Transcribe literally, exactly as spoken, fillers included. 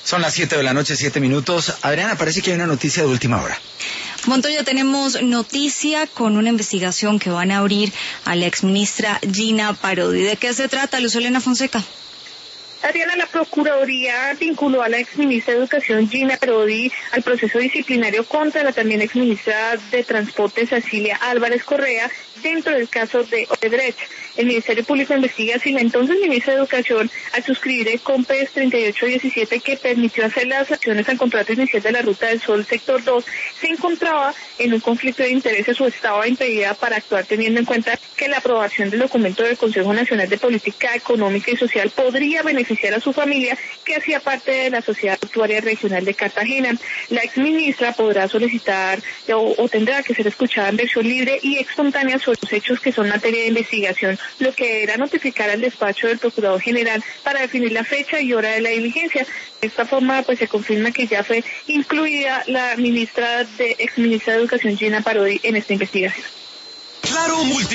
Son las siete de la noche, siete minutos. Adriana, parece que hay una noticia de última hora. Montoya, tenemos noticia con una investigación que van a abrir a la exministra Gina Parodi. ¿De qué se trata, Luz Helena Fonseca? Adriana, la Procuraduría vinculó a la exministra de Educación Gina Parodi al proceso disciplinario contra la también exministra de Transporte Cecilia Álvarez Correa dentro del caso de Odebrecht. El Ministerio Público investiga si la entonces ministra de Educación, al suscribir el COMPES treinta y ocho diecisiete que permitió hacer las acciones al contrato inicial de la Ruta del Sol Sector dos, se encontraba en un conflicto de intereses o estaba impedida para actuar, teniendo en cuenta que la aprobación del documento del Consejo Nacional de Política Económica y Social podría beneficiar a su familia, que hacía parte de la Sociedad Portuaria Regional de Cartagena. La exministra podrá solicitar o, o tendrá que ser escuchada en versión libre y espontánea sobre los hechos que son materia de investigación, lo que deberá notificar al despacho del Procurador General para definir la fecha y hora de la diligencia. De esta forma, pues se confirma que ya fue incluida la ministra de exministra de Educación Gina Parodi en esta investigación. Claro, multi